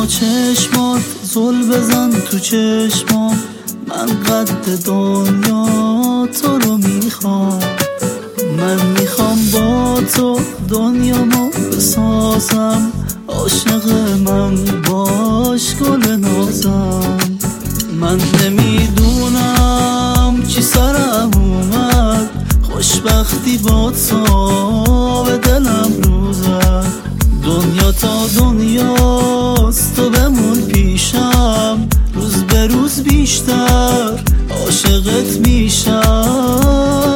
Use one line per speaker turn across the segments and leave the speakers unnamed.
با چشمات زل بزن تو چشمام، من قد دنیا تو رو میخوام. من میخوام با تو دنیامو بسازم، عاشق من باش گل نازم. من نمیدونم چی سرم اومد، خوشبختی با تو به دلم رو زد. دنیا تا دنیاست تو بمون پیشم، روز به روز بیشتر عاشقت میشم.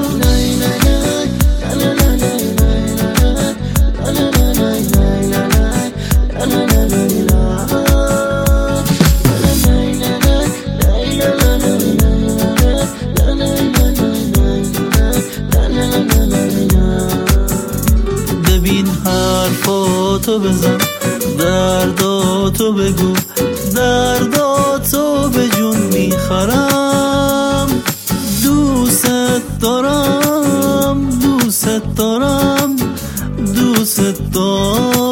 ببین حرفاتو بزن، درداتو بگو، درداتو به جون میخرم. دوست دارم، دوست دارم، دوست دارم.